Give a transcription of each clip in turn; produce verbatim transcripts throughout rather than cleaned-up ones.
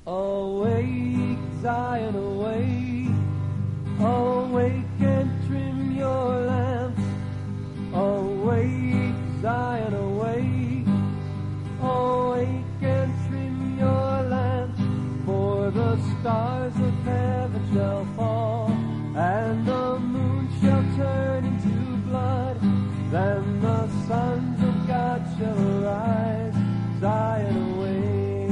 Awake, Zion, awake, awake and trim your lamps. Awake, Zion, awake, awake and trim your lamps. For the stars of heaven shall fall, and the moon shall turn into blood. Then the sons of God shall arise, Zion, awake.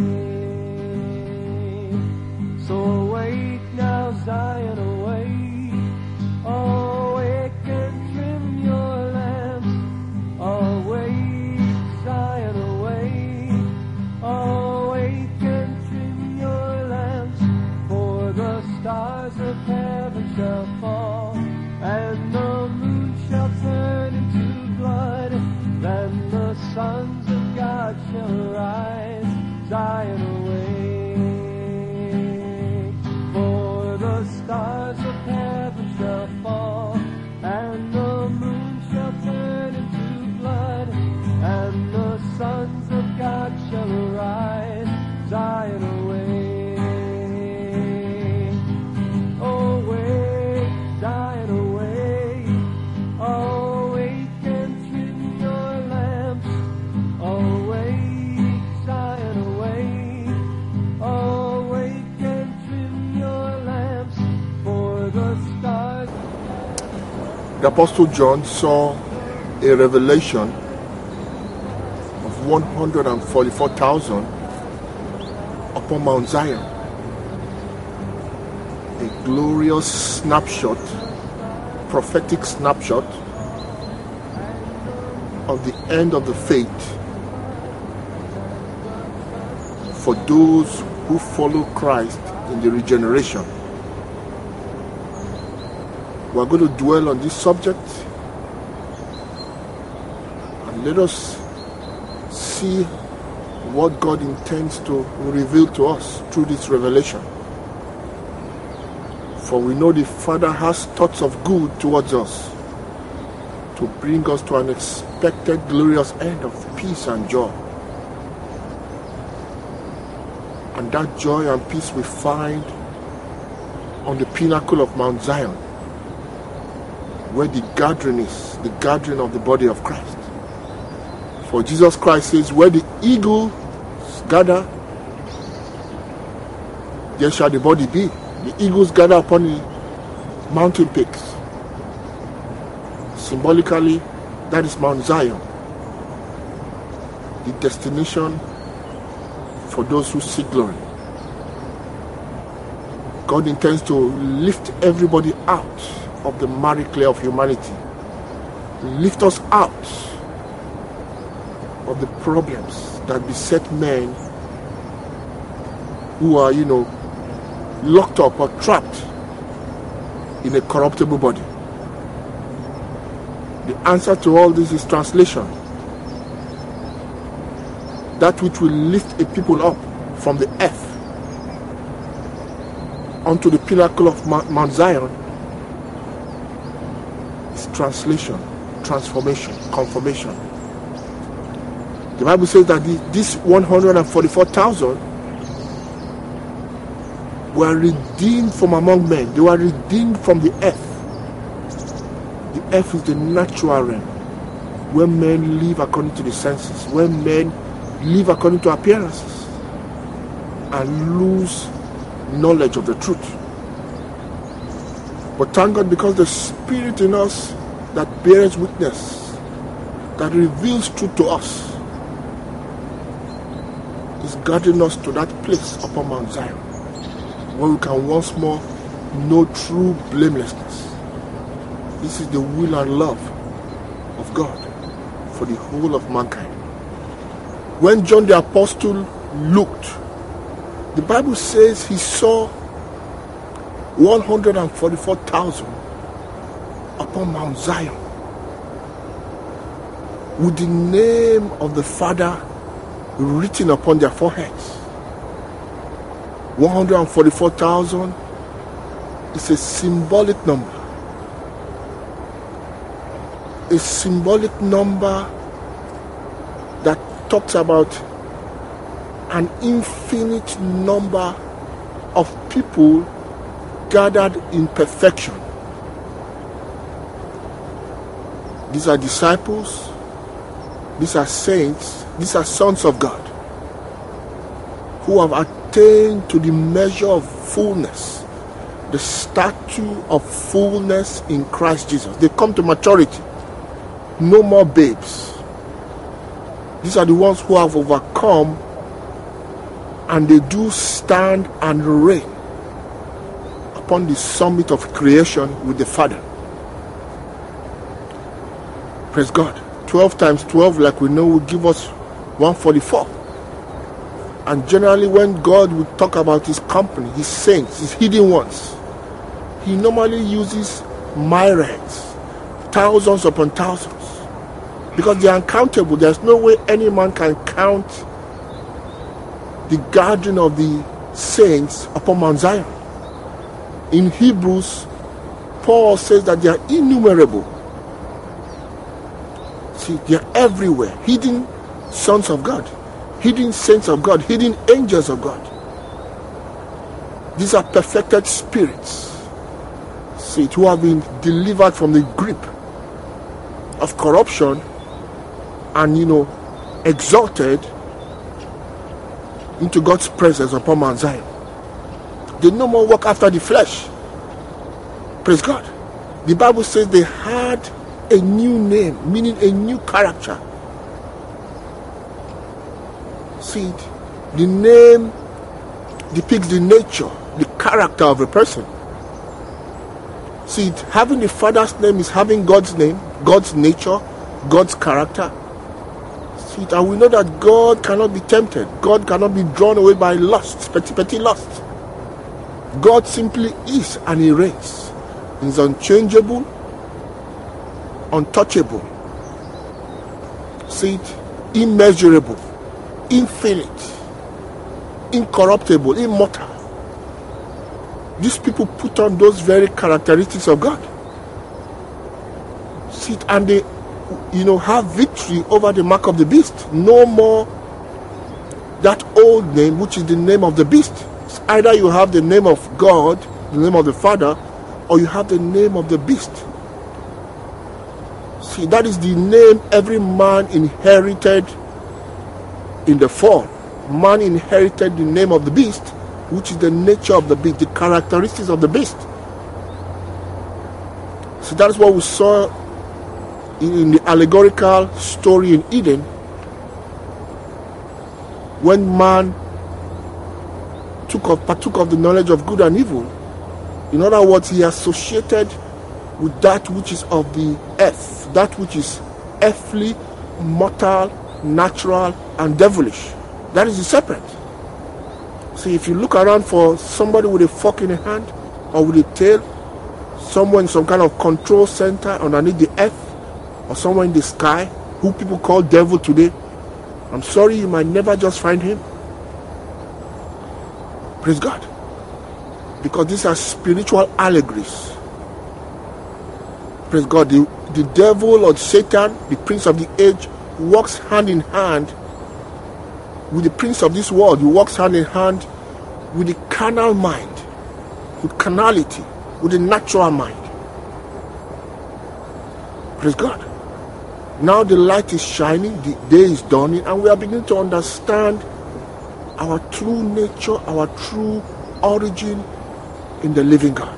So awake now, Zion, awake, awake and trim your lamps. Awake, Zion, awake, awake and trim your lamps. For the stars of heaven shall fall, and the moon shall turn into blood. Then the sons of God shall arise, Zion, awake. For the stars of heaven shall fall, and the moon shall turn into blood. And the sons of God shall arise, Zion, awake. Awake, Zion, awake, awake and trim your lamps. Awake, Zion, awake, awake and trim your lamps. For the stars. The Apostle John saw a revelation of one hundred forty-four thousand upon Mount Zion. A glorious snapshot, prophetic snapshot of the end of the faith for those who follow Christ in the regeneration. We're going to dwell on this subject, and let us see what God intends to reveal to us through this revelation. For we know the Father has thoughts of good towards us, to bring us to an expected glorious end of peace and joy. And that joy and peace we find on the pinnacle of Mount Zion, where the gathering is, the gathering of the body of Christ. For Jesus Christ says, where the eagles gather, there shall the body be. The eagles gather upon the mountain peaks. Symbolically, that is Mount Zion, the destination for those who seek glory. God intends to lift everybody out of the miry clay of humanity. Lift us out of the problems that beset men who are, you know, locked up or trapped in a corruptible body. The answer to all this is translation. That which will lift a people up from the earth onto the pinnacle of Mount Zion is translation, transformation, confirmation. The Bible says that the, this one hundred forty-four thousand were redeemed from among men. They were redeemed from the earth. The earth is the natural realm, where men live according to the senses, where men live according to appearances, and lose knowledge of the truth. But thank God, because the Spirit in us that bears witness, that reveals truth to us, is guiding us to that place upon Mount Zion, where we can once more know true blamelessness. This is the will and love of God for the whole of mankind. When John the Apostle looked, the Bible says he saw one hundred forty-four thousand upon Mount Zion, with the name of the Father written upon their foreheads. one hundred forty-four thousand is a symbolic number. A symbolic number that talks about an infinite number of people gathered in perfection. These are disciples, these are saints, these are sons of God who have attained to the measure of fullness, the stature of fullness in Christ Jesus. They come to maturity. No more babes. These are the ones who have overcome, and they do stand and reign upon the summit of creation with the Father. Praise God. twelve times twelve, like we know, will give us one hundred forty-four. And generally when God will talk about his company, his saints, his hidden ones, he normally uses myriads, thousands upon thousands, because they are uncountable. There's no way any man can count the gathering of the saints upon Mount Zion. In Hebrews, Paul says that they are innumerable. See, they are everywhere. Hidden sons of God, hidden saints of God, hidden angels of God. These are perfected spirits, see, who have been delivered from the grip of corruption and, you know, exalted into God's presence upon Mount Zion. They no more walk after the flesh. Praise God. The Bible says they had a new name, meaning a new character. See, the name depicts the nature, the character of a person. See, having the Father's name is having God's name, God's nature, God's character. See, and we know that God cannot be tempted. God cannot be drawn away by lust, petty, petty lust. God simply is, and he reigns. He is unchangeable, untouchable, see it, immeasurable, infinite, incorruptible, immortal. These people put on those very characteristics of God. See it, and they, you know, have victory over the mark of the beast. No more that old name, which is the name of the beast. It's either you have the name of God, the name of the Father, or you have the name of the beast. See, that is the name every man inherited in the fall. Man inherited the name of the beast, which is the nature of the beast, the characteristics of the beast. So that is what we saw in the allegorical story in Eden, when man took of, partook of the knowledge of good and evil. In other words, he associated with that which is of the earth, that which is earthly, mortal, natural, and devilish. That is the serpent. See, if you look around for somebody with a fork in a hand or with a tail, someone in some kind of control center underneath the earth, or someone in the sky, who people call devil today, I'm sorry, you might never just find him. Praise God. Because these are spiritual allegories. Praise God. The, the devil or Satan, the prince of the age, walks hand in hand with the prince of this world. He walks hand in hand with the carnal mind, with carnality, with the natural mind. Praise God. Now the light is shining, the day is dawning, and we are beginning to understand our true nature, our true origin in the living God.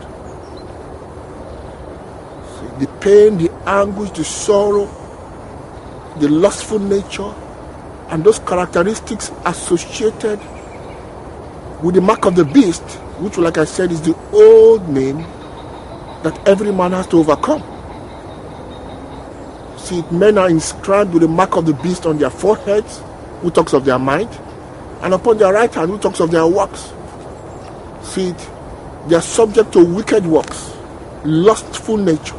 The pain, the anguish, the sorrow, the lustful nature, and those characteristics associated with the mark of the beast, which, like I said, is the old name that every man has to overcome. See, men are inscribed with the mark of the beast on their foreheads, who talks of their mind, and upon their right hand, who talks of their works. See it, they are subject to wicked works, lustful nature.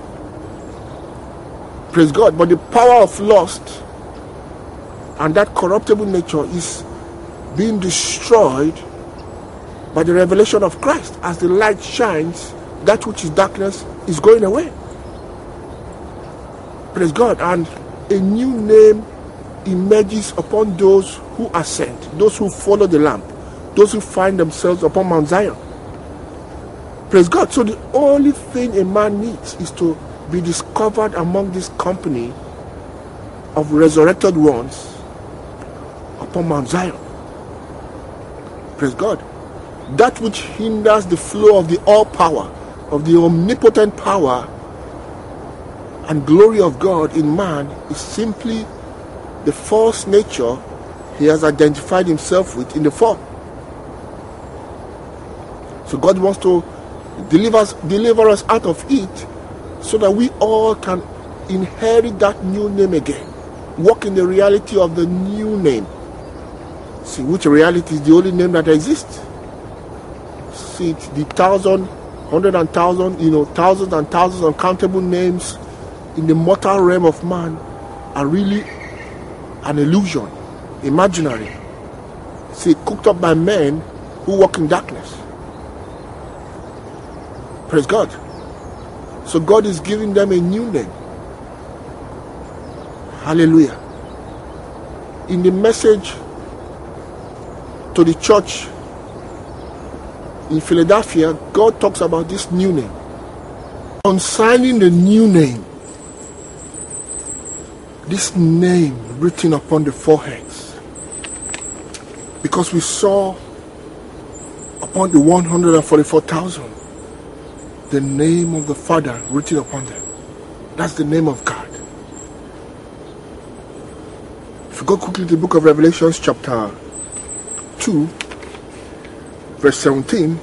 Praise God. But the power of lust and that corruptible nature is being destroyed by the revelation of Christ. As the light shines, that which is darkness is going away. Praise God. And a new name emerges upon those who ascend, those who follow the Lamb, those who find themselves upon Mount Zion. Praise God. So the only thing a man needs is to be discovered among this company of resurrected ones upon Mount Zion. Praise God. That which hinders the flow of the all power, of the omnipotent power and glory of God in man is simply the false nature he has identified himself with in the fall. So God wants to deliver us, deliver us out of it so that we all can inherit that new name again. Walk in the reality of the new name. See, which reality is the only name that exists. See, it, the thousand, hundred and thousand, you know, thousands and thousands of uncountable names in the mortal realm of man are really an illusion, imaginary. See, cooked up by men who walk in darkness. Praise God. So God is giving them a new name. Hallelujah. In the message to the church in Philadelphia, God talks about this new name. Concerning the new name, this name written upon the foreheads, because we saw upon the one hundred forty-four thousand the name of the Father written upon them. That's the name of God. If you go quickly to the book of Revelations chapter two verse seventeen,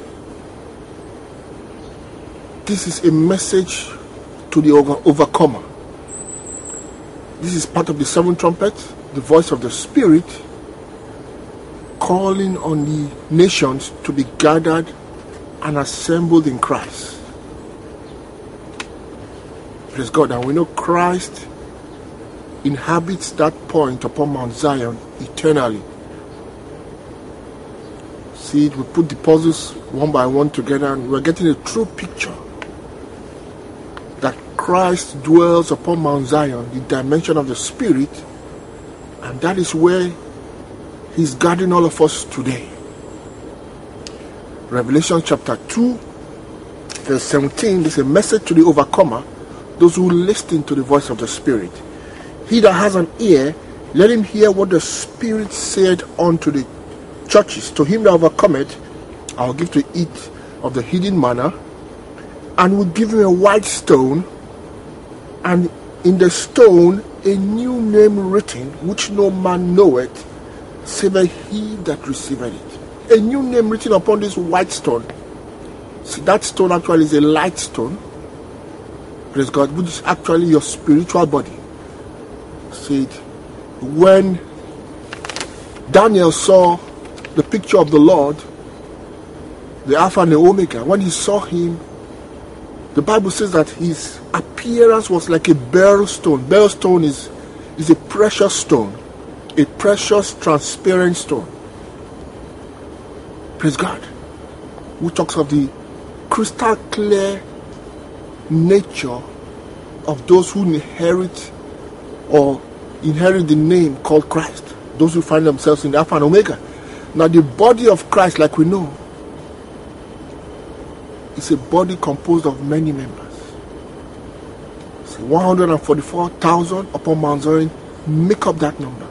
this is a message to the over overcomer. This is part of the seventh trumpet, the voice of the Spirit calling on the nations to be gathered and assembled in Christ. Praise God. And we know Christ inhabits that point upon Mount Zion eternally. See, we put the puzzles one by one together and we're getting a true picture that Christ dwells upon Mount Zion, the dimension of the Spirit, and that is where He's guarding all of us today. Revelation chapter two, verse seventeen, is a message to the overcomer, those who listen to the voice of the Spirit. He that has an ear, let him hear what the Spirit said unto the churches. To him that overcometh, I will give to eat of the hidden manna, and will give him a white stone, and in the stone a new name written, which no man knoweth, save he that receiveth it. A new name written upon this white stone. See, that stone actually is a light stone. Praise God, which is actually your spiritual body. See it. When Daniel saw the picture of the Lord, the Alpha and the Omega, when he saw him, the Bible says that his appearance was like a beryl stone. Beryl stone is, is a precious stone, a precious transparent stone. Praise God. Who talks of the crystal clear nature of those who inherit or inherit the name called Christ, those who find themselves in the Alpha and Omega. Now the body of Christ, like we know, is a body composed of many members. See, one hundred forty-four thousand upon Mount Zion make up that number.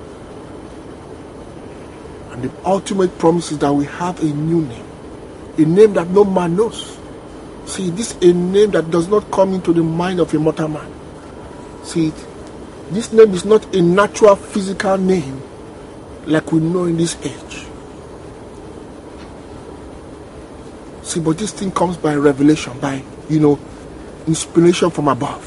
And the ultimate promise is that we have a new name, a name that no man knows. See, this is a name that does not come into the mind of a mortal man. See it. This name is not a natural physical name like we know in this age. See, but this thing comes by revelation, by, you know, inspiration from above.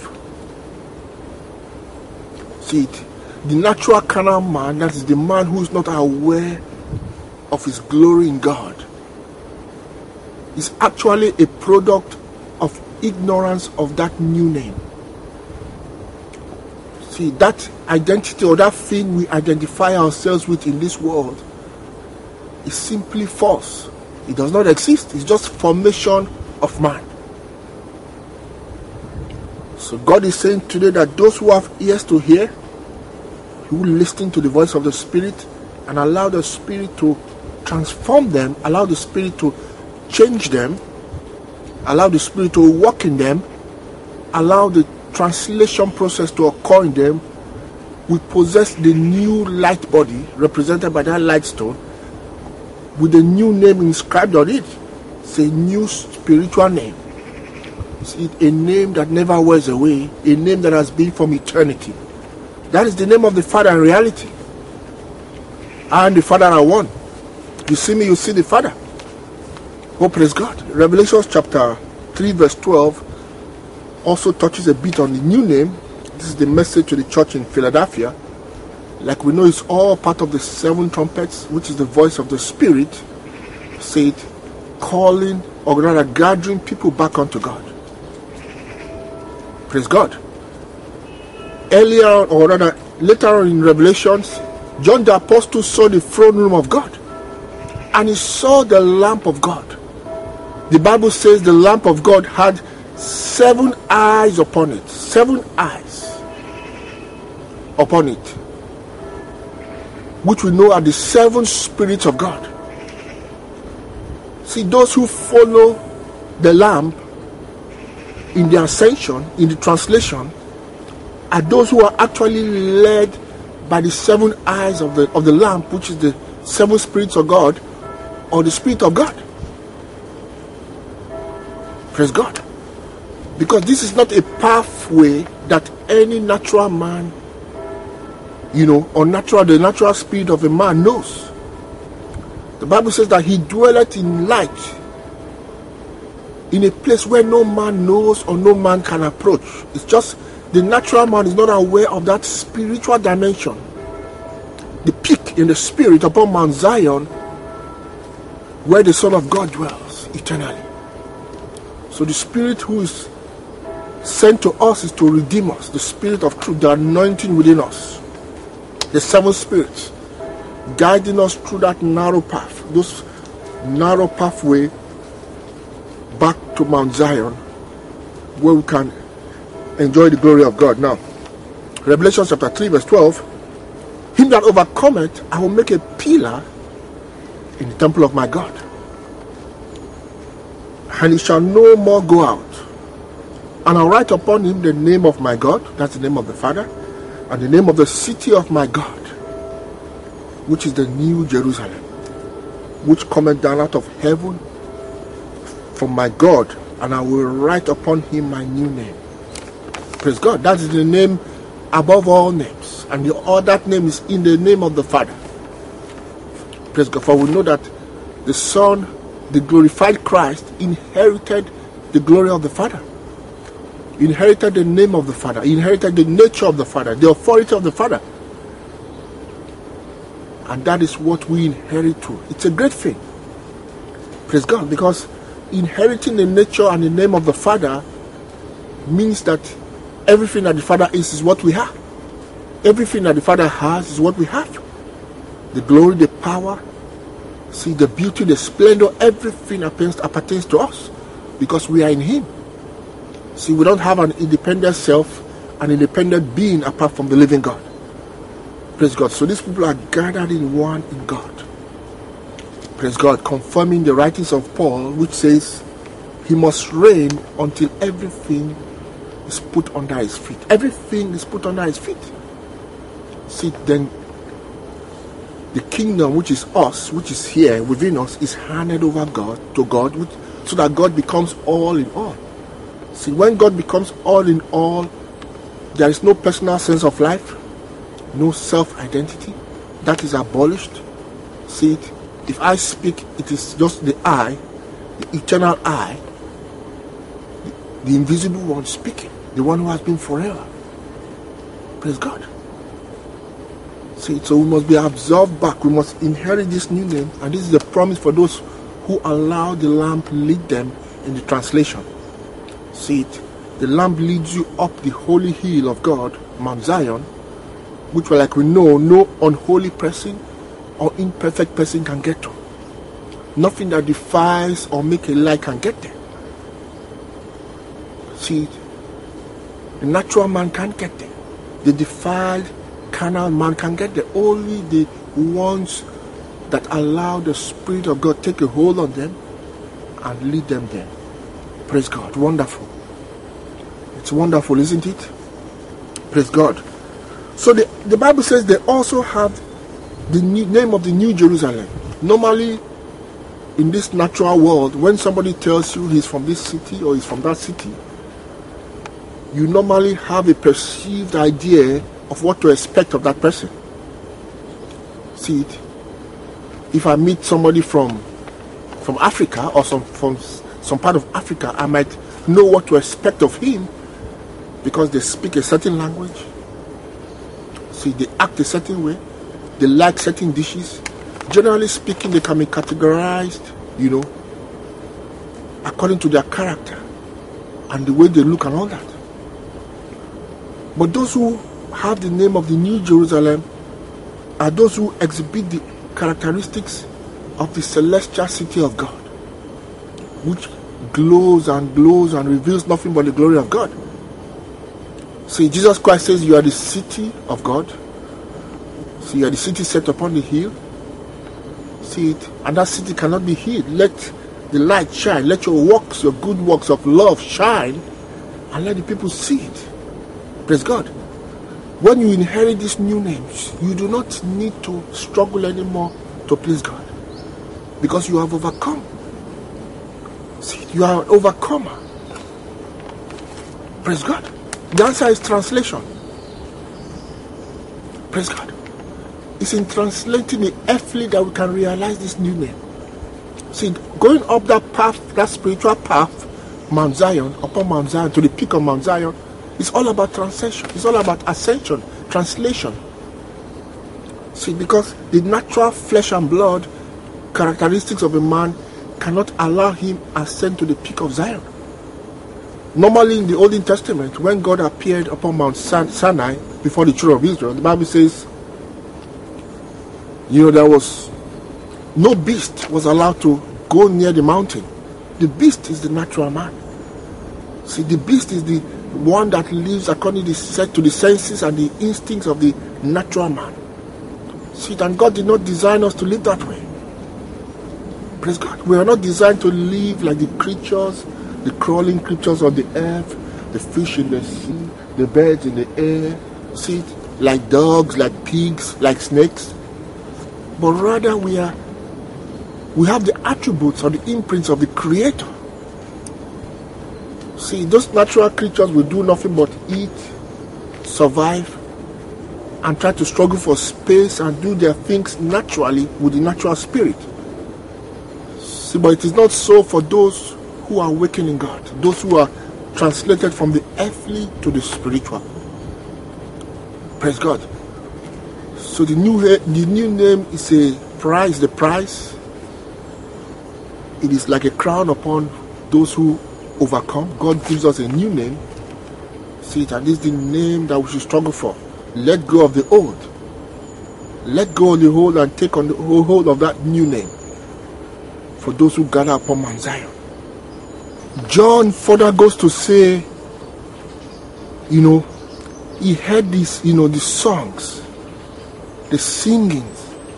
See it. The natural carnal man, that is the man who is not aware of his glory in God, is actually a product of ignorance of that new name. See, that identity or that thing we identify ourselves with in this world is simply false. It does not exist. It's just formation of man. So God is saying today that those who have ears to hear, who listen to the voice of the Spirit and allow the Spirit to transform them, allow the Spirit to change them, allow the Spirit to work in them, allow the translation process to occur in them, we possess the new light body represented by that light stone with a new name inscribed on it. It's a new spiritual name. It's a name that never wears away, a name that has been from eternity. That is the name of the Father in reality. I and the Father are one. You see me, you see the Father. Oh, praise God. Revelation chapter three verse twelve also touches a bit on the new name. This is the message to the church in Philadelphia. Like we know, it's all part of the seven trumpets, which is the voice of the Spirit, say it, calling or rather gathering people back unto God. Praise God. Earlier, or rather later on in Revelations, John the Apostle saw the throne room of God, and he saw the lamp of God. The Bible says the lamp of God had seven eyes upon it. Seven eyes upon it, which we know are the seven spirits of God. See, those who follow the lamp in the ascension, in the translation, are those who are actually led by the seven eyes of the of the lamp, which is the seven spirits of God, or the Spirit of God. Praise God. Because this is not a pathway that any natural man, you know, or natural, the natural spirit of a man knows. The Bible says that he dwelleth in light, in a place where no man knows or no man can approach. It's just the natural man is not aware of that spiritual dimension, the peak in the spirit upon Mount Zion, where the Son of God dwells eternally. So the Spirit who is sent to us is to redeem us, the Spirit of truth, the anointing within us, the seven spirits guiding us through that narrow path, those narrow pathway back to Mount Zion, where we can enjoy the glory of God. Now, Revelation chapter three verse twelve, him that overcometh, I will make a pillar in the temple of my God, and he shall no more go out. And I'll write upon him the name of my God, that's the name of the Father, and the name of the city of my God, which is the new Jerusalem, which cometh down out of heaven from my God, and I will write upon him my new name. Praise God. That is the name above all names, and the, all that name is in the name of the Father. Praise God. For we know that the Son, the glorified Christ, inherited the glory of the Father. He inherited the name of the Father. He inherited the nature of the Father, the authority of the Father. And that is what we inherit too. It's a great thing. Praise God. Because inheriting the nature and the name of the Father means that everything that the Father is is what we have. Everything that the Father has is what we have. The glory, the power, see, the beauty, the splendor, everything appertains to us because we are in Him. See, we don't have an independent self, an independent being apart from the living God. Praise God. So these people are gathered in one in God. Praise God. Confirming the writings of Paul, which says he must reign until everything is put under his feet. Everything is put under his feet. See, then the kingdom, which is us, which is here within us, is handed over God to God, which, so that God becomes all in all. See, when God becomes all in all, there is no personal sense of life, no self-identity. That is abolished. See it? If I speak, it is just the I, the eternal I, the, the invisible one speaking, the one who has been forever. Praise God. See, so we must be absorbed back. We must inherit this new name, and this is the promise for those who allow the lamp lead them in the translation. See it? The lamp leads you up the holy hill of God, Mount Zion, which, like we know, no unholy person or imperfect person can get to. Nothing that defies or make a lie can get there. See it? The natural man can't get there. The defiled carnal man can get there. Only the ones that allow the Spirit of God take a hold on them and lead them there. Praise God. Wonderful. It's wonderful, isn't it? Praise God. So the, the Bible says they also have the new, name of the New Jerusalem. Normally, in this natural world, when somebody tells you he's from this city or he's from that city, you normally have a perceived idea of what to expect of that person. See it? If I meet somebody from from Africa or some from some part of Africa, I might know what to expect of him because they speak a certain language. See, they act a certain way. They like certain dishes. Generally speaking, they can be categorized, you know, according to their character and the way they look and all that. But those who have the name of the New Jerusalem are those who exhibit the characteristics of the celestial city of God, which glows and glows and reveals nothing but the glory of God. See, Jesus Christ says you are the city of God. See, you are the city set upon the hill. See it, and that city cannot be hid. Let the light shine. Let your works, your good works of love shine, and let the people see it. Praise God. When you inherit these new names, you do not need to struggle anymore to please God, because you have overcome. See, you are an overcomer. Praise God. The answer is translation. Praise God. It's in translating the earthly that we can realize this new name. See, going up that path, that spiritual path, Mount Zion, upon Mount Zion, to the peak of Mount Zion, it's all about translation. It's all about ascension, translation. See, because the natural flesh and blood characteristics of a man cannot allow him ascend to the peak of Zion. Normally in the Old Testament, when God appeared upon Mount Sinai before the children of Israel, the Bible says, you know, there was no beast was allowed to go near the mountain. The beast is the natural man. See, the beast is the one that lives according to the senses and the instincts of the natural man. See, and God did not design us to live that way. Praise God. We are not designed to live like the creatures, the crawling creatures on the earth, the fish in the sea, the birds in the air. See, like dogs, like pigs, like snakes. But rather we are we have the attributes or the imprints of the Creator. See, those natural creatures will do nothing but eat, survive, and try to struggle for space and do their things naturally with the natural spirit. See, but it is not so for those who are awakened in God, those who are translated from the earthly to the spiritual. Praise God. So the new the new name is a prize, the prize. It is like a crown upon those who overcome. God gives us a new name. See it, and this is the name that we should struggle for. Let go of the old. Let go of the old and take on the hold of that new name for those who gather upon Mount Zion. John further goes to say, you know, he heard this, you know, the songs, the singings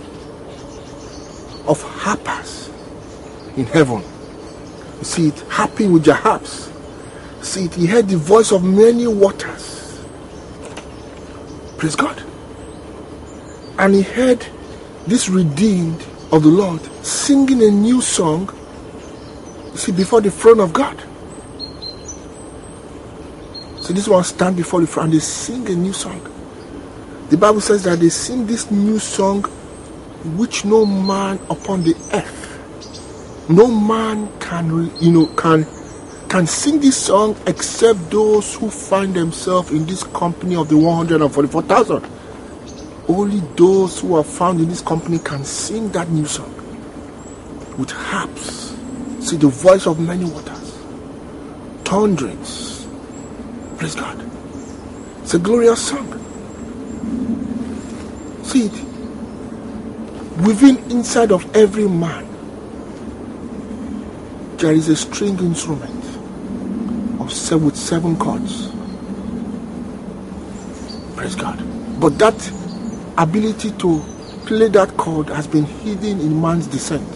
of harpers in heaven. You see it, harping with their harps. See it, he heard the voice of many waters. Praise God. And he heard this redeemed of the Lord singing a new song, you see, before the throne of God. So this one stand before the throne and they sing a new song. The Bible says that they sing this new song which no man upon the earth, no man can, you know, can can sing this song except those who find themselves in this company of the one hundred forty-four thousand. Only those who are found in this company can sing that new song with harps. See, the voice of many waters, thunderings. Praise God. It's a glorious song. See it. Within, inside of every man, there is a string instrument of seven, with seven chords. Praise God. But that ability to play that chord has been hidden in man's descent.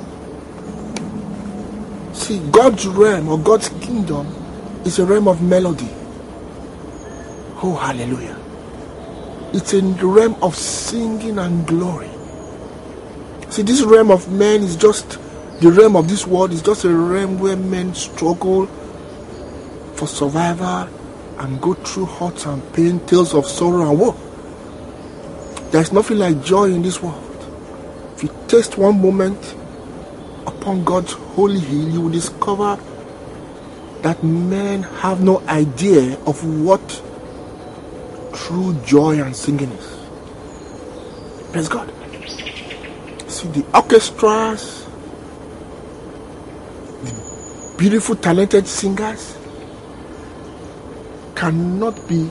See, God's realm or God's kingdom is a realm of melody. Oh, hallelujah. It's a realm of singing and glory. See, this realm of men is just, the realm of this world is just a realm where men struggle for survival and go through hurts and pain, tales of sorrow and woe. There's nothing like joy in this world. If you taste one moment upon God's holy hill, you will discover that men have no idea of what true joy and singing is. Praise God. See, the orchestras, the beautiful, talented singers cannot be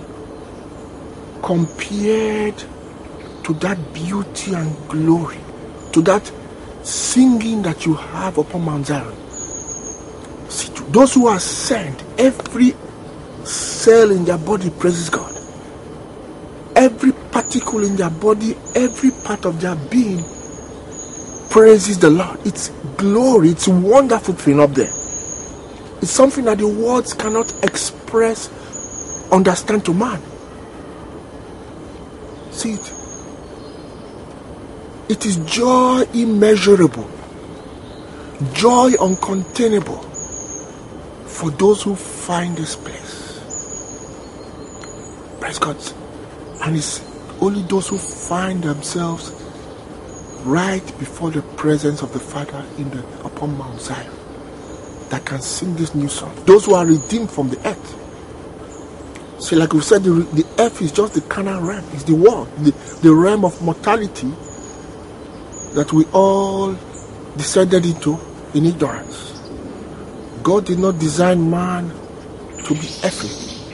compared to that beauty and glory, to that singing that you have upon Mount Zion. See, to those who are sent, every cell in their body praises God. Every particle in their body, every part of their being praises the Lord. It's glory, it's a wonderful thing up there. It's something that the words cannot express, understand to man. See it. It is joy immeasurable, joy uncontainable for those who find this place. Praise God. And it's only those who find themselves right before the presence of the Father in the upon Mount Zion that can sing this new song. Those who are redeemed from the earth. See, like we said, the, the earth is just the carnal realm. It's the world, the, the realm of mortality that we all descended into in ignorance. God did not design man to be earthly.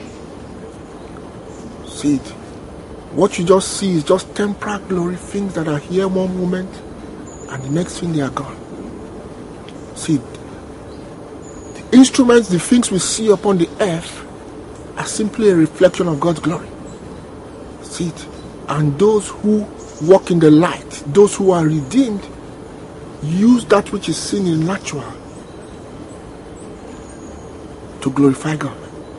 See it. What you just see is just temporal glory, things that are here one moment and the next thing they are gone. See, the instruments, the things we see upon the earth are simply a reflection of God's glory. See it. And those who walk in the light, those who are redeemed, use that which is seen in natural to glorify God.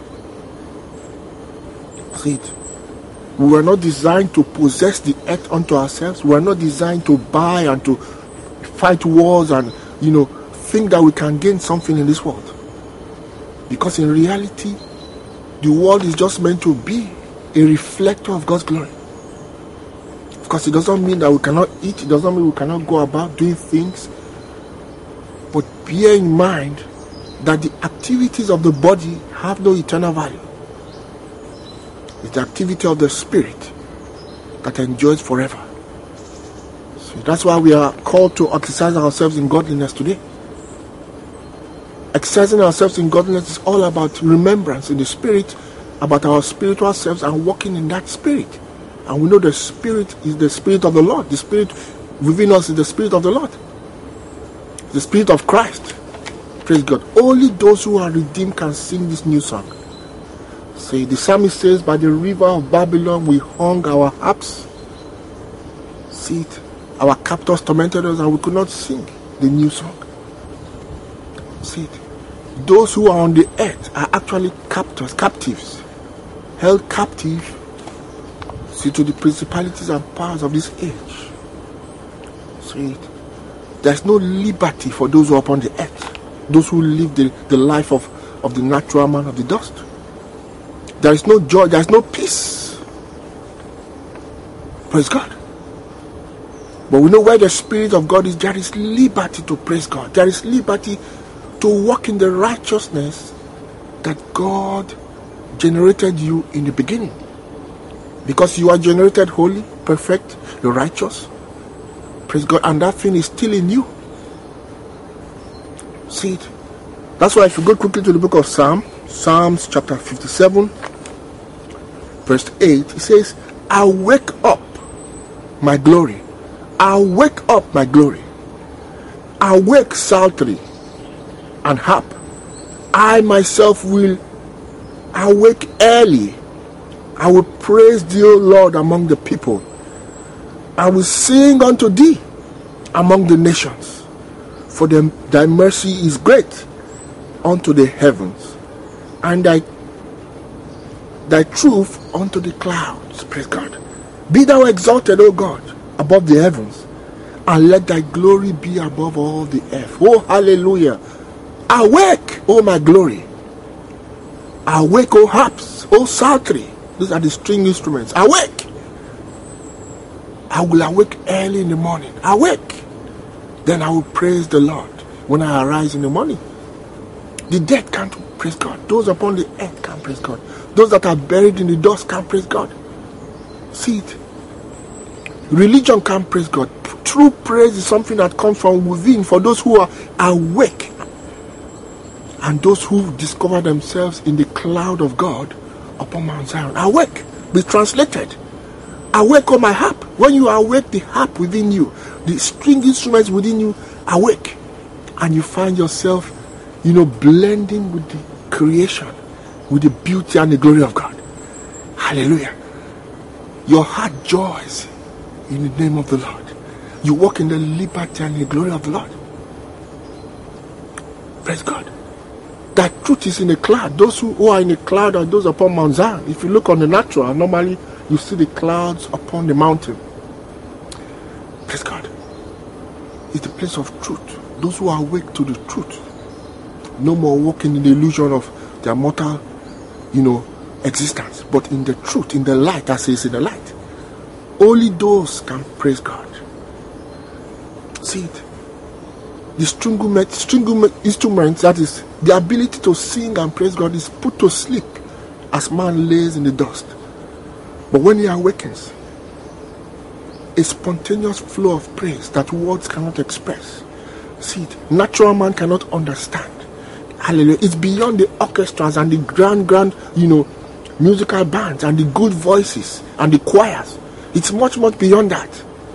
See it. We were not designed to possess the earth unto ourselves. We were not designed to buy and to fight wars and, you know, think that we can gain something in this world. Because in reality, the world is just meant to be a reflector of God's glory. Of course, it doesn't mean that we cannot eat. It doesn't mean we cannot go about doing things. But bear in mind that the activities of the body have no eternal value. It's the activity of the spirit that endures forever. So that's why we are called to exercise ourselves in godliness today. Exercising ourselves in godliness is all about remembrance in the spirit, about our spiritual selves and walking in that spirit. And we know the spirit is the spirit of the Lord. The spirit within us is the spirit of the Lord. The spirit of Christ. Praise God. Only those who are redeemed can sing this new song. See, the psalmist says, by the river of Babylon we hung our harps. See it. Our captors tormented us and we could not sing the new song. See it. Those who are on the earth are actually captors, captives, held captive, see, to the principalities and powers of this age. See it. There's no liberty for those who are upon the earth, those who live the, the life of, of the natural man of the dust. There is no joy, there is no peace. Praise God. But we know where the Spirit of God is, there is liberty to praise God. There is liberty to walk in the righteousness that God generated you in the beginning. Because you are generated holy, perfect, you're righteous. Praise God. And that thing is still in you. See it. That's why if you go quickly to the book of Psalm, Psalms chapter fifty-seven, verse eight, it says, I wake up my glory. I wake up my glory. I wake psaltery and harp. I myself will awake early. I will praise thee, O Lord, among the people. I will sing unto thee among the nations, for them, thy mercy is great unto the heavens, and thy thy truth unto the clouds. Praise God. Be thou exalted, O God, above the heavens, and let thy glory be above all the earth. Oh, hallelujah. Awake, O my glory. Awake, O harps, O psaltery. These are the string instruments. Awake. I will awake early in the morning. Awake. Then I will praise the Lord when I arise in the morning. The dead can't praise God. Those upon the earth can't praise God. Those that are buried in the dust can't praise God. See it. Religion can't praise God. True praise is something that comes from within for those who are awake and those who discover themselves in the cloud of God upon Mount Zion. Awake. Be translated. Awake, O my harp. When you awake the harp within you, the string instruments within you, awake. And you find yourself, you know, blending with the creation, with the beauty and the glory of God. Hallelujah. Your heart joys in the name of the Lord. You walk in the liberty and the glory of the Lord. Praise God. That truth is in the cloud. Those who, who are in the cloud are those upon Mount Zion. If you look on the natural, normally you see the clouds upon the mountain. Praise God. It's the place of truth. Those who are awake to the truth. No more walking in the illusion of their mortal, you know, existence, but in the truth, in the light, as is in the light. Only those can praise God. See it. The string instruments, that is the ability to sing and praise God, is put to sleep as man lays in the dust. But when he awakens, a spontaneous flow of praise that words cannot express. See it. Natural man cannot understand. Hallelujah. It's beyond the orchestras and the grand, grand, you know, musical bands and the good voices and the choirs. It's much, much beyond that.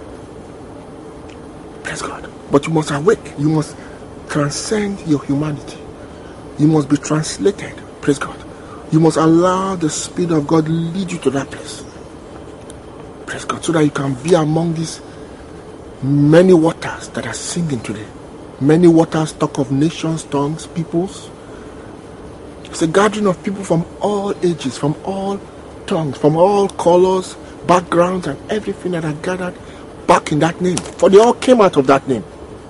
Praise God. But you must awake. You must transcend your humanity. You must be translated. Praise God. You must allow the Spirit of God lead you to that place. Praise God. So that you can be among these many waters that are singing today. Many waters talk of nations, tongues, peoples. It's a gathering of people from all ages, from all tongues, from all colors, backgrounds, and everything that are gathered back in that name. For they all came out of that name.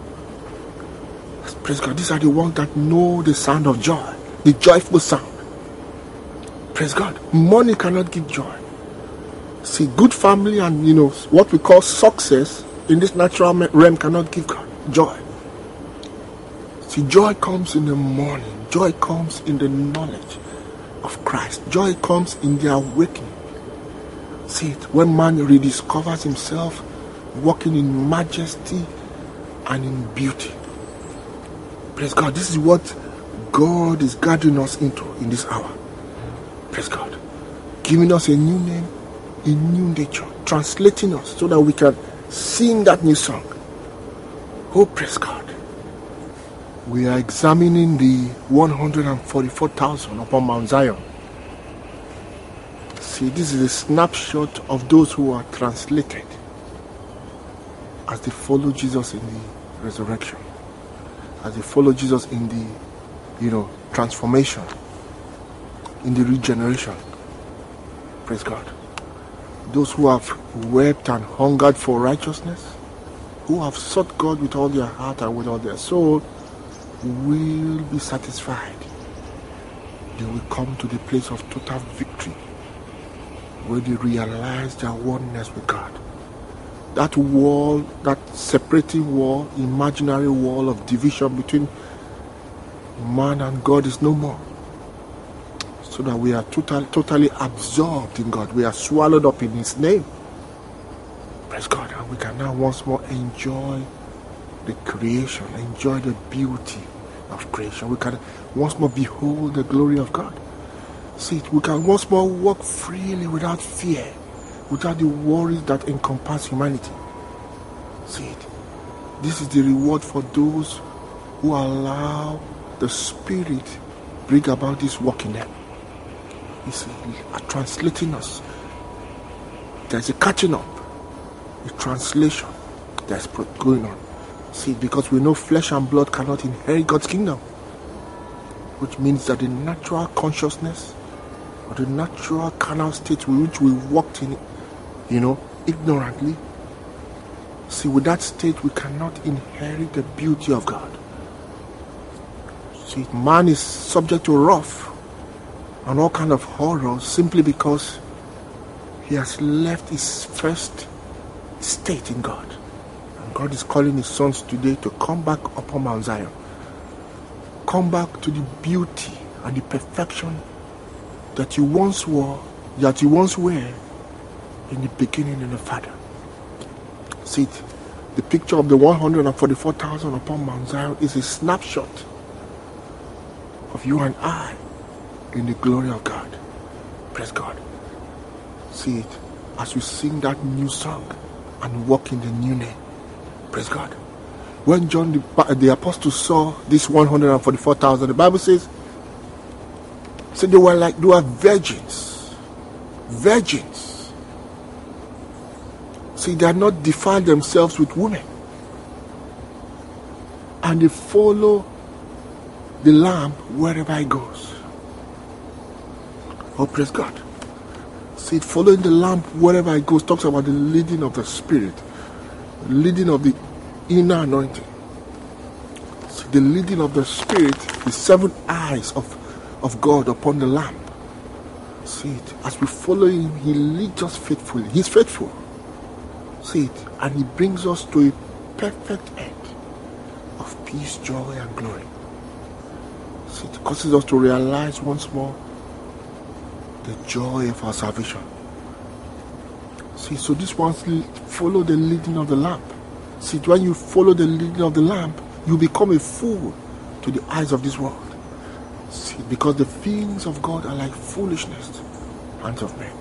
Praise God. These are the ones that know the sound of joy, the joyful sound. Praise God. Money cannot give joy. See, good family and, you know, what we call success in this natural realm cannot give God joy. See, joy comes in the morning. Joy comes in the knowledge of Christ. Joy comes in the awakening. See it, when man rediscovers himself walking in majesty and in beauty. Praise God. This is what God is gathering us into in this hour. Praise God. Giving us a new name, a new nature. Translating us so that we can sing that new song. Oh, praise God. We are examining the one hundred forty-four thousand upon Mount Zion. See, this is a snapshot of those who are translated as they follow Jesus in the resurrection, as they follow Jesus in the, you know, transformation, in the regeneration. Praise God. Those who have wept and hungered for righteousness, who have sought God with all their heart and with all their soul, will be satisfied. They will come to the place of total victory, where they realize their oneness with God. That wall, that separating wall, imaginary wall of division between man and God is no more. So that we are total, totally absorbed in God. We are swallowed up in His name. Praise God. And we can now once more enjoy the creation, enjoy the beauty of creation. We can once more behold the glory of God. See, we can once more walk freely without fear, without the worries that encompass humanity. See it. This is the reward for those who allow the Spirit bring about this work in them. You see, are translating us. There's a catching up. a translation that's going on. See, because we know flesh and blood cannot inherit God's kingdom, which means that the natural consciousness or the natural carnal state with which we walked in, you know, ignorantly, see, with that state we cannot inherit the beauty of God. See, man is subject to wrath and all kind of horrors simply because he has left his first state in God. And God is calling his sons today to come back upon Mount Zion. Come back to the beauty and the perfection that you once were, that you once were in the beginning in the Father. See it. The picture of the one hundred forty-four thousand upon Mount Zion is a snapshot of you and I in the glory of God. Praise God. See it as we sing that new song and walk in the new name. Praise God. When John the, the apostle saw this one hundred forty-four thousand, the Bible says, so they were like, they were virgins. Virgins. See, they had not defiled themselves with women. And they follow the Lamb wherever he goes. Oh, praise God. See, following the Lamb wherever he goes talks about the leading of the Spirit, the leading of the inner anointing. See, the leading of the Spirit, the seven eyes of, of God upon the Lamb. See it. As we follow him, he leads us faithfully. He's faithful. See it. And he brings us to a perfect end of peace, joy, and glory. See, it causes us to realize once more the joy of our salvation. See, so this ones follow the leading of the lamp. See, when you follow the leading of the lamp, you become a fool to the eyes of this world. See, because the things of God are like foolishness unto men.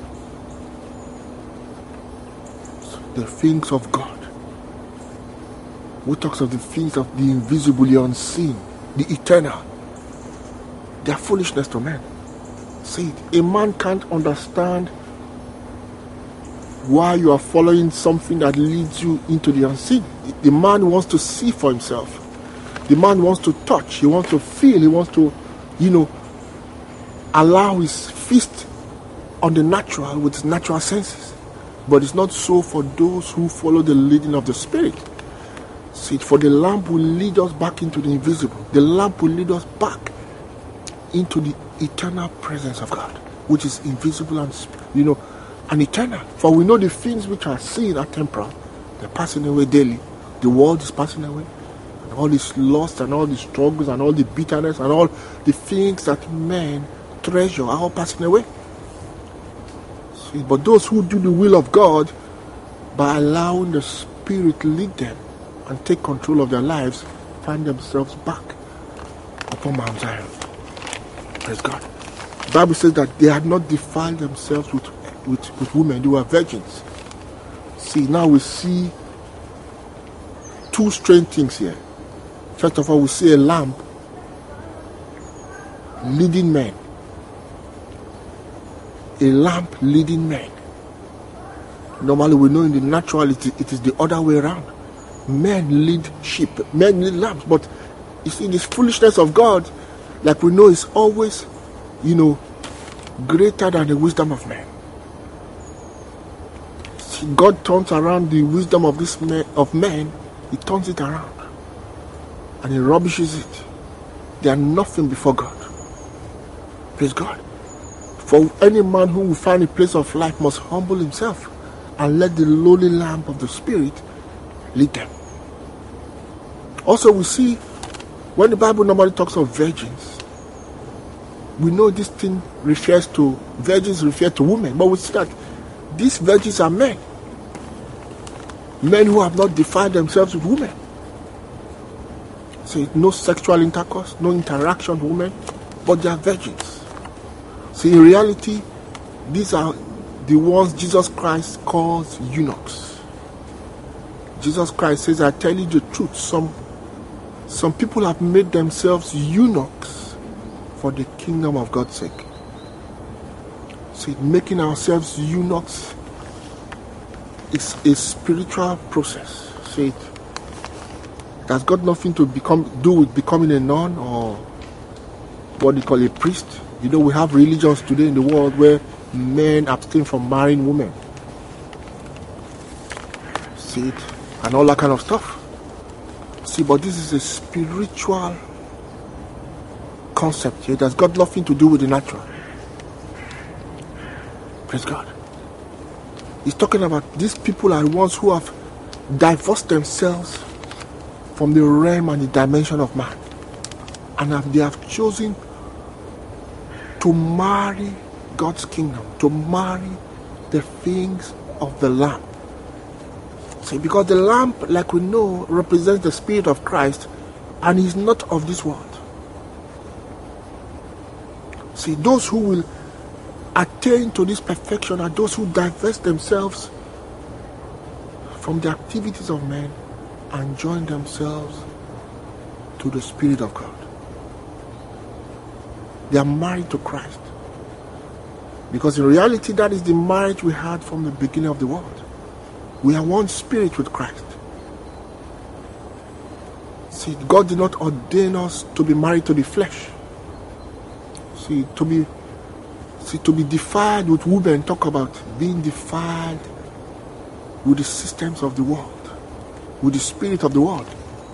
So the things of God. Who talks of the things of the invisible, the unseen, the eternal? They are foolishness to men. See it. A man can't understand why you are following something that leads you into the unseen. The man wants to see for himself. The man wants to touch. He wants to feel. He wants to, you know, allow his feast on the natural with his natural senses. But it's not so for those who follow the leading of the Spirit. See, for the lamp will lead us back into the invisible. The lamp will lead us back into the eternal presence of God, which is invisible and, you know, and eternal. For we know the things which are seen are temporal. They're passing away daily. The world is passing away. And all this lust and all the struggles and all the bitterness and all the things that men treasure are all passing away. See, but those who do the will of God, by allowing the Spirit lead them and take control of their lives, find themselves back upon Mount Zion. Praise God. The Bible says that they had not defiled themselves with, with, with women. They were virgins. See, now we see two strange things here. First of all, we see a lamp leading men. A lamp leading men. Normally we know in the natural it, it is the other way around. Men lead sheep, men lead lambs. But you see, this foolishness of God, like we know, is always, you know, greater than the wisdom of men. See, God turns around the wisdom of this man, of men, he turns it around. And he rubbishes it. They are nothing before God. Praise God. For any man who will find a place of life must humble himself and let the lowly lamp of the Spirit lead them. Also, we see when the Bible normally talks of virgins, we know this thing refers to, virgins refer to women, but we see that these virgins are men. Men who have not defiled themselves with women. See, no sexual intercourse, no interaction with women, but they are virgins. See, in reality, these are the ones Jesus Christ calls eunuchs. Jesus Christ says, I tell you the truth, some, some people have made themselves eunuchs for the kingdom of God's sake. See, making ourselves eunuchs it's a spiritual process. See, it it has got nothing to become do with becoming a nun or what they call a priest. You know, we have religions today in the world where men abstain from marrying women. See it, and all that kind of stuff. See, but this is a spiritual concept here. It has got nothing to do with the natural. Praise God. He's talking about these people are the ones who have divorced themselves from the realm and the dimension of man, and have, they have chosen to marry God's kingdom, to marry the things of the Lamb. See, because the Lamb, like we know, represents the Spirit of Christ, and is not of this world. See, those who will attain to this perfection are those who divest themselves from the activities of men and join themselves to the Spirit of God. They are married to Christ. Because in reality, that is the marriage we had from the beginning of the world. We are one spirit with Christ. See, God did not ordain us to be married to the flesh. See, to be see, to be defiled with women, talk about being defiled with the systems of the world, with the spirit of the world.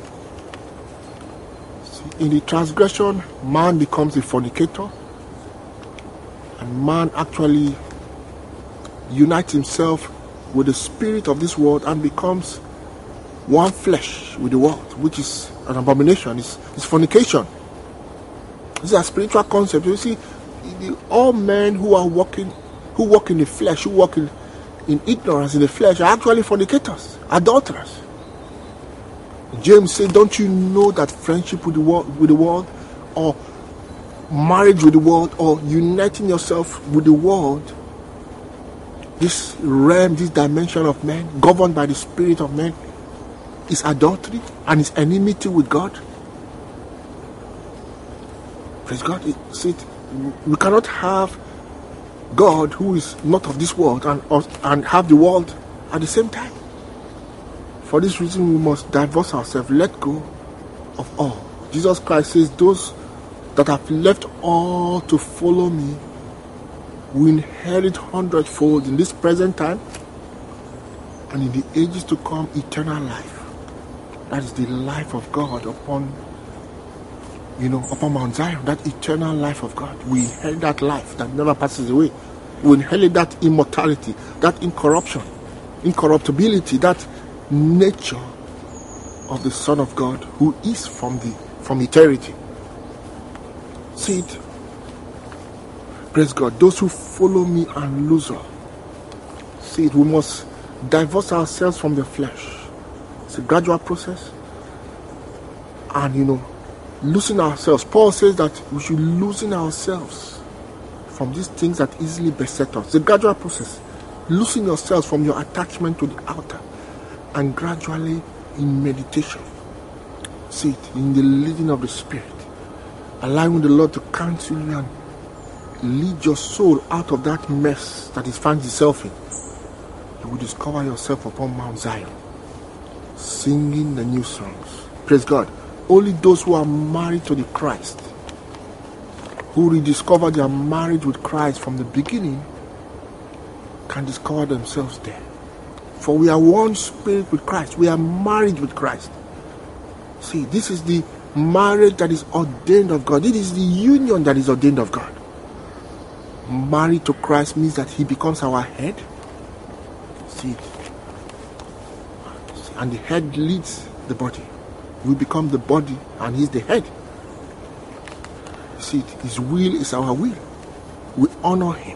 See, in the transgression, man becomes a fornicator, and man actually unites himself with the spirit of this world and becomes one flesh with the world, which is an abomination. It's, it's fornication. This is a spiritual concept. You see, the, all men who are walking, who walk in the flesh, who walk in, in ignorance in the flesh, are actually fornicators, adulterers. James said, "Don't you know that friendship with the world, with the world, or marriage with the world, or uniting yourself with the world, this realm, this dimension of man, governed by the spirit of man, is adultery and is enmity with God?" Praise God. It, see, we cannot have God, who is not of this world, and, and have the world at the same time. For this reason, we must divorce ourselves, let go of all. Jesus Christ says, "Those that have left all to follow me will inherit hundredfold in this present time, and in the ages to come, eternal life." That is the life of God upon, you know, upon Mount Zion. That eternal life of God. We inherit that life that never passes away. We inherit that immortality, that incorruption, incorruptibility, that nature of the Son of God, who is from the from eternity. See it. Praise God. Those who follow me and lose all. See it. We must divorce ourselves from the flesh. It's a gradual process. And you know, losing ourselves. Paul says that we should loosen ourselves from these things that easily beset us. It's a gradual process. Losing yourselves from your attachment to the altar, and gradually in meditation. See it. In the leading of the Spirit. Allowing the Lord to counsel you and lead your soul out of that mess that it finds itself in. You will discover yourself upon Mount Zion, singing the new songs. Praise God. Only those who are married to the Christ, who rediscover their marriage with Christ from the beginning, can discover themselves there. For we are one spirit with Christ. We are married with Christ. See, this is the marriage that is ordained of God. It is the union that is ordained of God. Married to Christ means that he becomes our head. See it. And the head leads the body. We become the body and he's the head. See it. His will is our will. We honor him.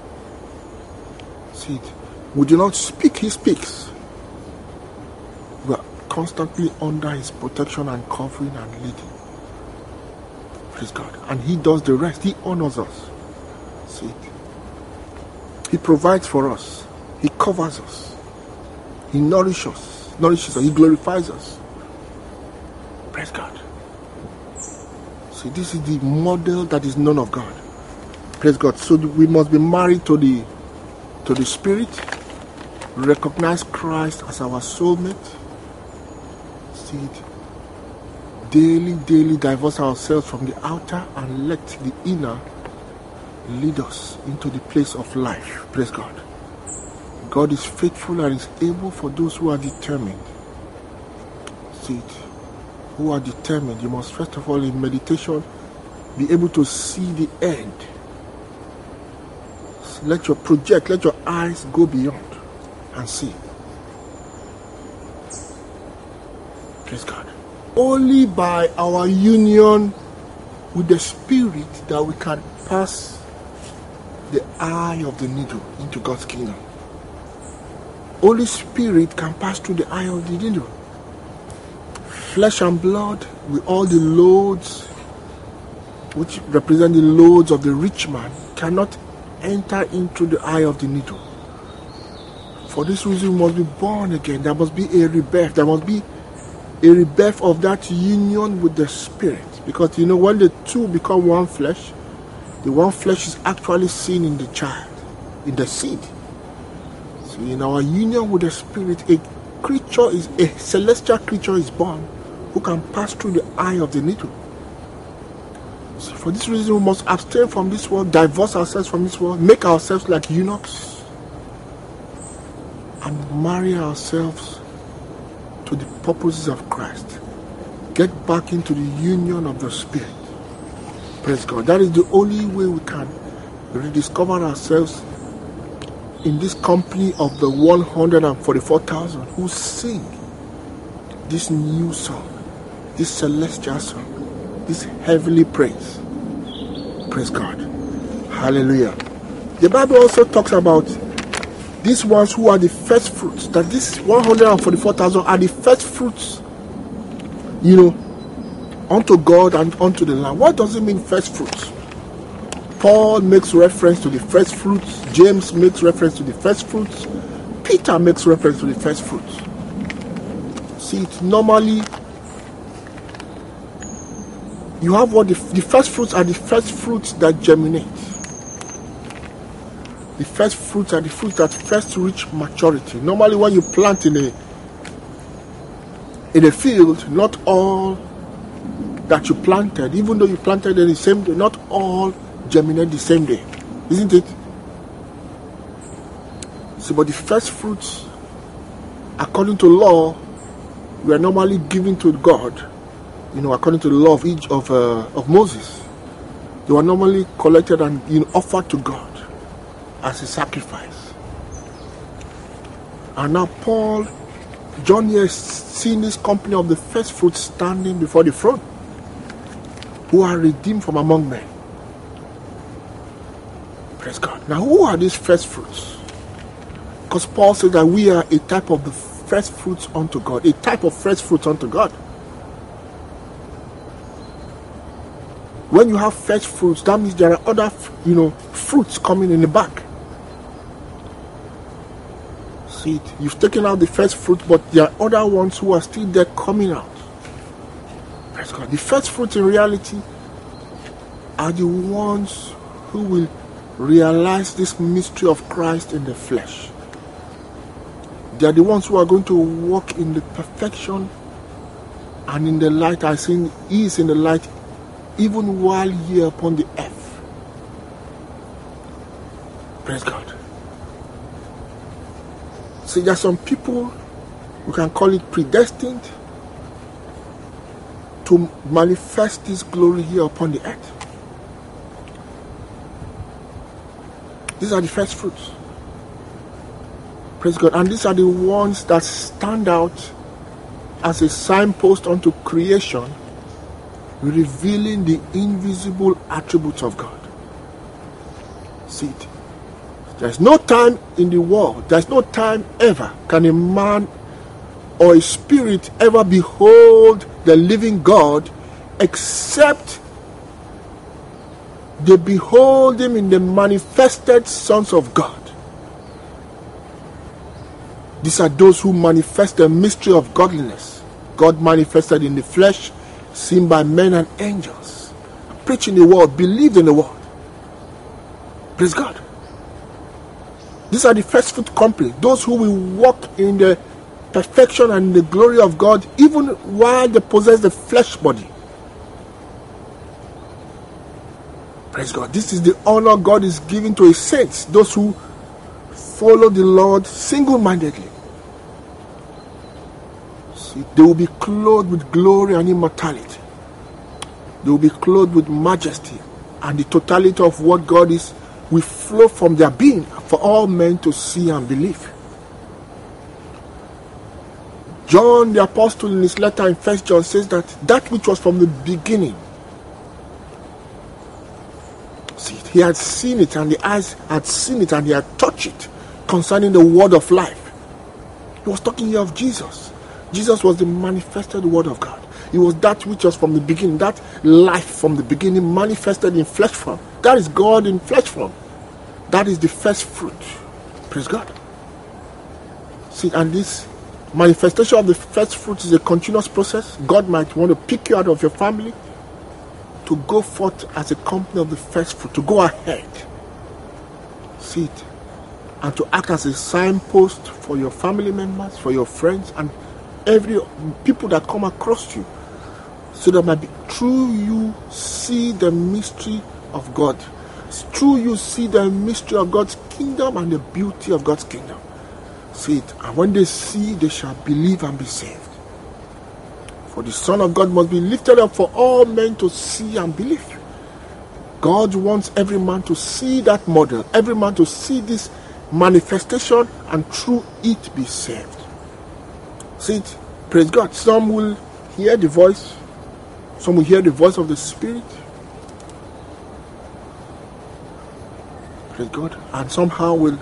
See it. We do not speak, he speaks. We are constantly under his protection and covering and leading. Praise God. And he does the rest. He honors us. See it. He provides for us. He covers us. He nourishes us. Nourishes us. He glorifies us. Praise God. See, this is the model that is known of God. Praise God. So we must be married to the to the Spirit, recognize Christ as our soulmate. See it. Daily, daily divorce ourselves from the outer and let the inner lead us into the place of life. Praise God. God is faithful and is able for those who are determined. See it. Who are determined. You must first of all in meditation be able to see the end. So let your project, let your eyes go beyond and see. Praise God. Only by our union with the Spirit that we can pass the eye of the needle into God's kingdom. Holy Spirit can pass through the eye of the needle. Flesh and blood with all the loads which represent the loads of the rich man cannot enter into the eye of the needle. For this reason we must be born again. There must be a rebirth. There must be a rebirth of that union with the Spirit. Because you know, when the two become one flesh, the one flesh is actually seen in the child, in the seed. So in our union with the Spirit, a creature is, a celestial creature is born who can pass through the eye of the needle. So for this reason, we must abstain from this world, divorce ourselves from this world, make ourselves like eunuchs, and marry ourselves to the purposes of Christ. Get back into the union of the Spirit. Praise God. That is the only way we can rediscover ourselves in this company of the one hundred forty-four thousand who sing this new song, this celestial song, this heavenly praise. Praise God. Hallelujah. The Bible also talks about these ones who are the first fruits, that these one hundred forty-four thousand are the first fruits, you know, unto God and unto the Lamb. What does it mean, first fruits? Paul makes reference to the first fruits. James makes reference to the first fruits. Peter makes reference to the first fruits. See, it's normally, you have what the, the first fruits are the first fruits that germinate. The first fruits are the fruits that first reach maturity. Normally when you plant in a in a field, not all that you planted, even though you planted in the same day, not all germinate the same day. Isn't it? So, but the first fruits, according to law, were normally given to God, you know, according to the law of each of uh, of Moses. They were normally collected and, you know, offered to God as a sacrifice. And now Paul, John here is seeing this company of the first fruits standing before the throne, who are redeemed from among men. Praise God. Now, who are these first fruits? Because Paul says that we are a type of the first fruits unto God, a type of first fruits unto God. When you have first fruits, that means there are other, you know, fruits coming in the back. See it. You've taken out the first fruit, but there are other ones who are still there coming out. Praise God. The first fruits in reality are the ones who will realize this mystery of Christ in the flesh. They are the ones who are going to walk in the perfection and in the light. I think He is in the light even while here upon the earth. Praise God. See, there are some people, we can call it predestined, to manifest this glory here upon the earth. These are the first fruits. Praise God. And these are the ones that stand out as a signpost unto creation, revealing the invisible attributes of God. See it. There's no time in the world, there's no time ever can a man or a spirit ever behold the living God except they behold Him in the manifested sons of God. These are those who manifest the mystery of godliness. God manifested in the flesh, seen by men and angels, preaching the word, believed in the word. Praise God. These are the first fruit company, those who will walk in the perfection and the glory of God even while they possess the flesh body. Praise God. This is the honor God is giving to his saints, those who follow the Lord single-mindedly. See, they will be clothed with glory and immortality. They will be clothed with majesty, and the totality of what God is will flow from their being for all men to see and believe. John the Apostle in his letter in First John says that that which was from the beginning, see, he had seen it, and the eyes had seen it, and he had touched it concerning the word of life. He was talking here of Jesus. Jesus was the manifested word of God. It was that which was from the beginning, that life from the beginning manifested in flesh form. That is God in flesh form. That is the first fruit. Praise God. See, and this manifestation of the first fruit is a continuous process. God might want to pick you out of your family to go forth as a company of the first fruit, to go ahead. See it. And to act as a signpost for your family members, for your friends, and every people that come across you, so that might be through you see the mystery of God. Through you see the mystery of God's kingdom and the beauty of God's kingdom. See it. And when they see, they shall believe and be saved. For the Son of God must be lifted up for all men to see and believe. God wants every man to see that model, every man to see this manifestation, and through it be saved. See it. Praise God. Some will hear the voice. Some will hear the voice of the Spirit. Praise God. And somehow will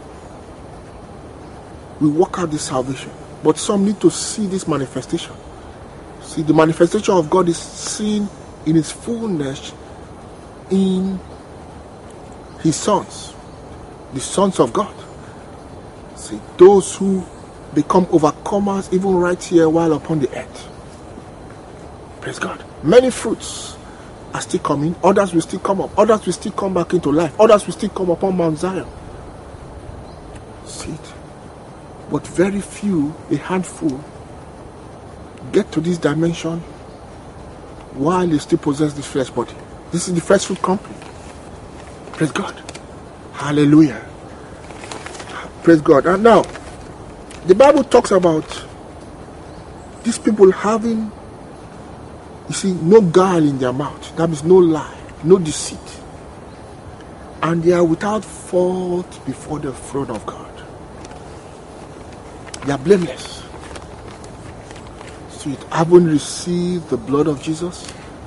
will work out this salvation. But some need to see this manifestation. See, the manifestation of God is seen in its fullness in his sons, the sons of God. See, those who become overcomers even right here while upon the earth. Praise God. Many fruits are still coming. Others will still come up. Others will still come back into life. Others will still come upon Mount Zion. See it. But very few, a handful, get to this dimension while they still possess this flesh body. This is the first fruit company. Praise God. Hallelujah. Praise God. And now, the Bible talks about these people having, you see, no guile in their mouth. That means no lie, no deceit. And they are without fault before the throne of God. They are blameless. So it haven't received the blood of Jesus.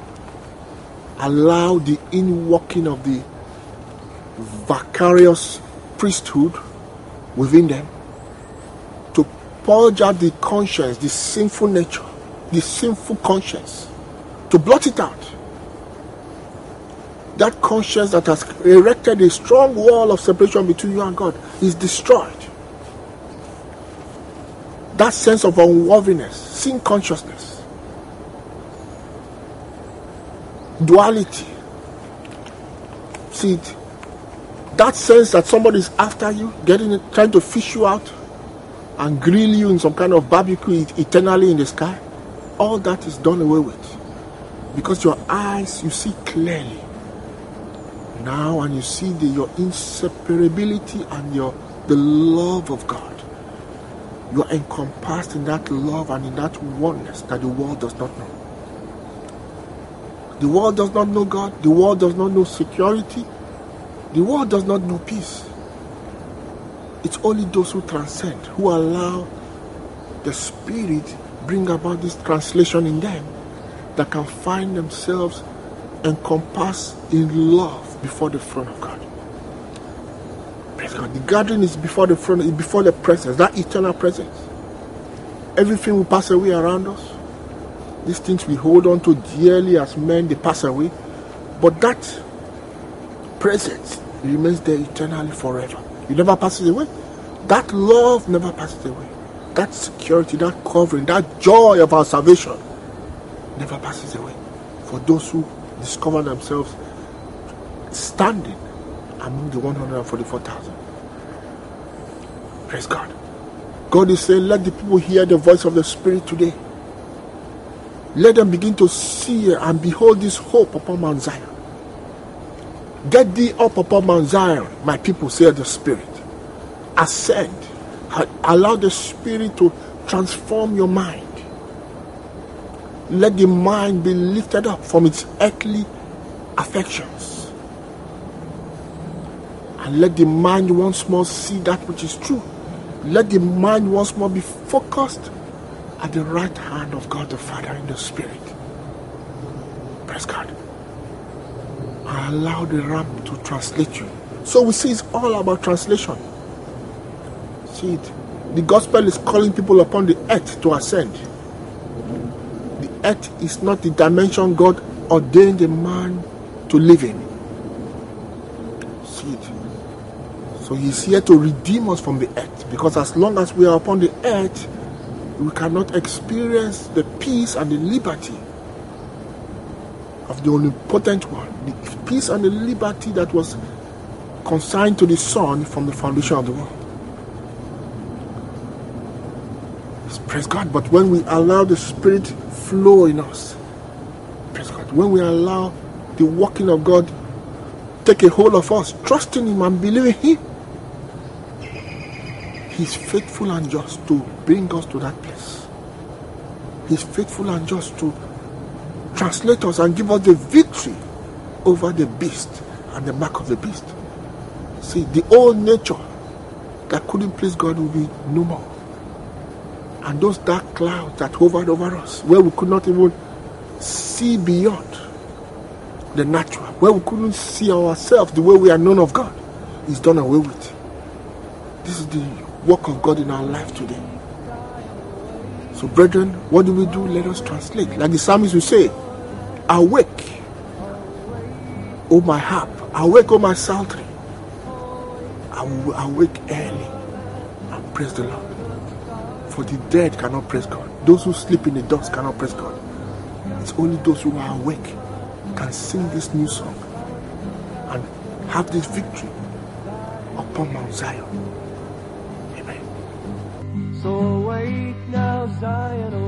Allow the inworking of the vicarious priesthood within them to purge out the conscience, the sinful nature, the sinful conscience, to blot it out. That conscience that has erected a strong wall of separation between you and God is destroyed. That sense of unworthiness, sin consciousness, duality. See it. That sense that somebody is after you, getting it, trying to fish you out and grill you in some kind of barbecue eternally in the sky. All that is done away with. Because your eyes, you see clearly now, and you see the, your inseparability and your the love of God. You are encompassed in that love and in that oneness that the world does not know. The world does not know God. The world does not know security. The world does not know peace. It's only those who transcend, who allow the Spirit bring about this translation in them, that can find themselves encompassed in love before the throne of God. Praise God. The gathering is before the throne, is before the presence, that eternal presence. Everything will pass away around us. These things we hold on to dearly as men, they pass away. But that presence remains there eternally forever. It never passes away. That love never passes away. That security, that covering, that joy of our salvation never passes away. For those who discover themselves standing among the one hundred forty-four thousand. Praise God. God is saying, let the people hear the voice of the Spirit today. Let them begin to see and behold this hope upon Mount Zion. Get thee up upon Mount Zion, my people, say the Spirit. Ascend. Allow the Spirit to transform your mind. Let the mind be lifted up from its earthly affections. And let the mind once more see that which is true. Let the mind once more be focused at the right hand of God the Father in the Spirit. Praise God. And allow the ramp to translate you. So we see it's all about translation. See it. The gospel is calling people upon the earth to ascend. The earth is not the dimension God ordained a man to live in. See it. So he's here to redeem us from the earth. Because as long as we are upon the earth, we cannot experience the peace and the liberty of the omnipotent one. The peace and the liberty that was consigned to the Son from the foundation of the world. Praise God. But when we allow the Spirit flow in us, praise God, when we allow the working of God take a hold of us, trusting Him and believing Him, He's faithful and just to bring us to that place. He's faithful and just to translate us and give us the victory over the beast and the mark of the beast. See, the old nature that couldn't please God will be no more. And those dark clouds that hovered over us, where we could not even see beyond the natural, where we couldn't see ourselves the way we are known of God, is done away with. This is the work of God in our life today. So brethren, what do we do? Let us translate. Like the psalmist will say, awake, O my harp, awake, O my psaltery. I will awake early and praise the Lord. For the dead cannot praise God. Those who sleep in the dust cannot praise God. It's only those who are awake can sing this new song and have this victory upon Mount Zion. Amen. So awake now, Zion.